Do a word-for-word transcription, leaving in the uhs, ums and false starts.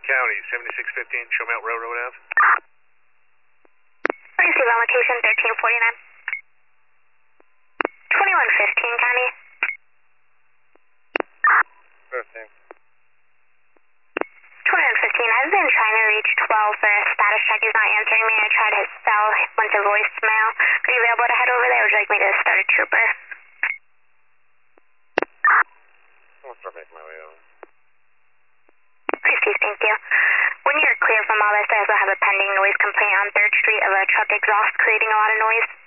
County, seventy-six fifteen Showmount Railroad Ave. Receive on location thirteen forty-nine. twenty-one fifteen County. fifteen. twenty-one fifteen, I've been trying to reach twelve for a status check. He's not answering me. I tried his cell, went to voicemail. Are you available to head over there? Would you like me to start a trooper? I'll start making my way over. Receive, thank you. When you're clear from all this, I also have a pending noise complaint on third Street of a truck exhaust creating a lot of noise.